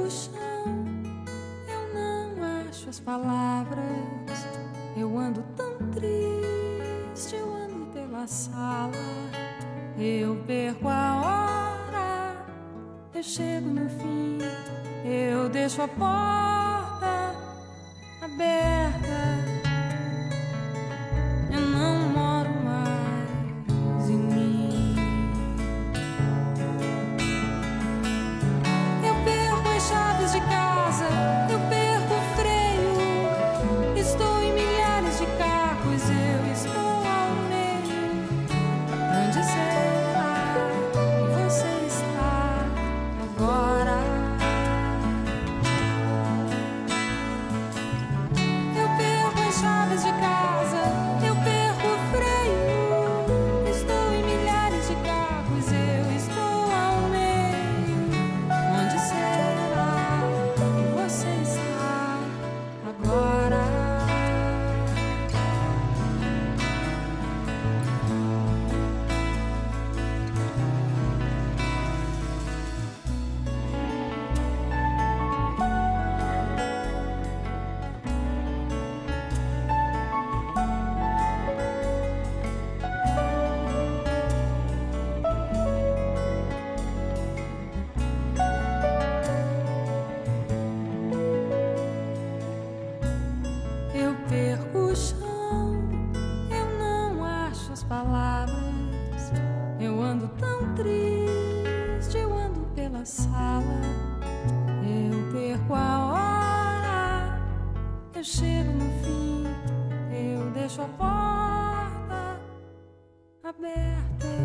o chão, eu não acho as palavras. Eu ando tão triste, eu ando pela sala. Eu perco a hora, eu chego no fim, eu deixo a porta aberta. Eu não moro mais em mim. Eu perco as chaves de casa, eu perco o freio. Estou em milhares de carros, eu estou ao meio. Onde será que você está agora? Eu perco as chaves de casa, eu perco o freio. Estou em milhares de carros, eu estou ao meio. Onde será que você está agora? Eu perco o chão, eu não acho as palavras. Eu ando tão triste, eu ando pela sala. Eu perco a hora, eu chego no fim, eu deixo a porta aberta.